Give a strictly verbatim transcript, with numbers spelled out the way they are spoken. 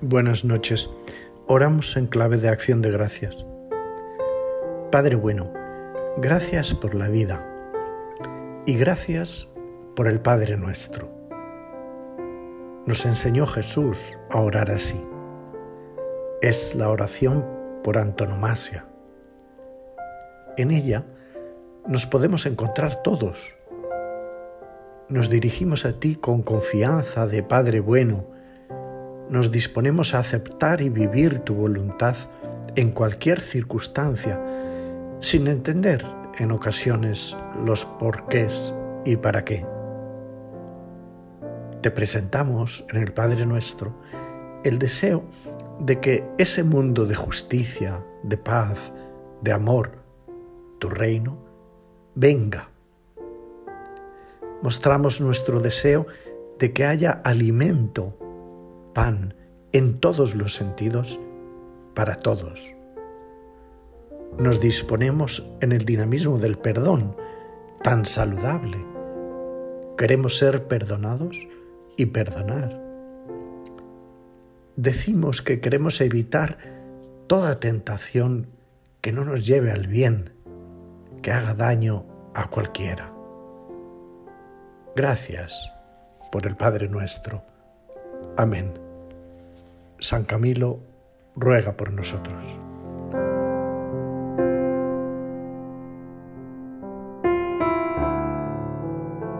Buenas noches. Oramos en clave de acción de gracias. Padre bueno, gracias por la vida y gracias por el Padre nuestro. Nos enseñó Jesús a orar así. Es la oración por antonomasia. En ella nos podemos encontrar todos. Nos dirigimos a ti con confianza de Padre bueno. Nos disponemos a aceptar y vivir tu voluntad en cualquier circunstancia, sin entender en ocasiones los porqués y para qué. Te presentamos en el Padre nuestro el deseo de que ese mundo de justicia, de paz, de amor, tu reino, venga. Mostramos nuestro deseo de que haya alimento, pan, en todos los sentidos, para todos. Nos disponemos en el dinamismo del perdón, tan saludable. Queremos ser perdonados y perdonar. Decimos que queremos evitar toda tentación que no nos lleve al bien, que haga daño a cualquiera. Gracias por el Padre nuestro. Amén. San Camilo ruega por nosotros.